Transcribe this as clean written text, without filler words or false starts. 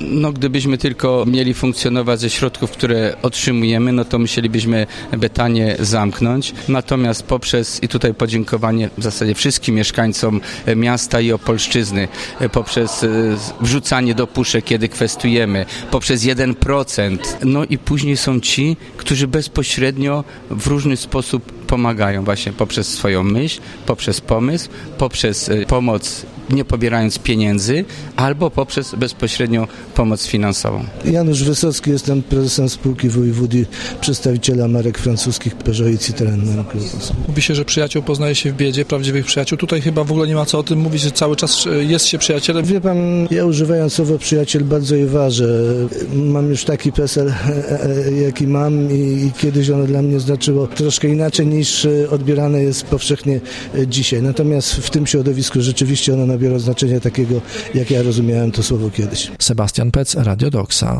Gdybyśmy tylko mieli funkcjonować ze środków, które otrzymujemy, to musielibyśmy Betanię zamknąć. Natomiast poprzez, i tutaj podziękowanie w zasadzie wszystkim mieszkańcom miasta i Opolszczyzny, poprzez wrzucanie do puszek, kiedy kwestujemy, poprzez 1%, i później są ci, którzy bezpośrednio w różny sposób pomagają właśnie poprzez swoją myśl, poprzez pomysł, poprzez pomoc nie pobierając pieniędzy, albo poprzez bezpośrednią pomoc finansową. Janusz Wysocki, jestem prezesem spółki Wojewódy, przedstawiciela marek francuskich Peugeot i Citroën. Mówi się, że przyjaciół poznaje się w biedzie, prawdziwych przyjaciół. Tutaj chyba w ogóle nie ma co o tym mówić, że cały czas jest się przyjacielem. Wie pan, ja używając słowa przyjaciel bardzo je ważę. Mam już taki PESEL, jaki mam i kiedyś ono dla mnie znaczyło troszkę inaczej niż odbierane jest powszechnie dzisiaj. Natomiast w tym środowisku rzeczywiście ono nabiera znaczenia takiego, jak ja rozumiałem to słowo kiedyś. Sebastian Pec, Radio Doxa.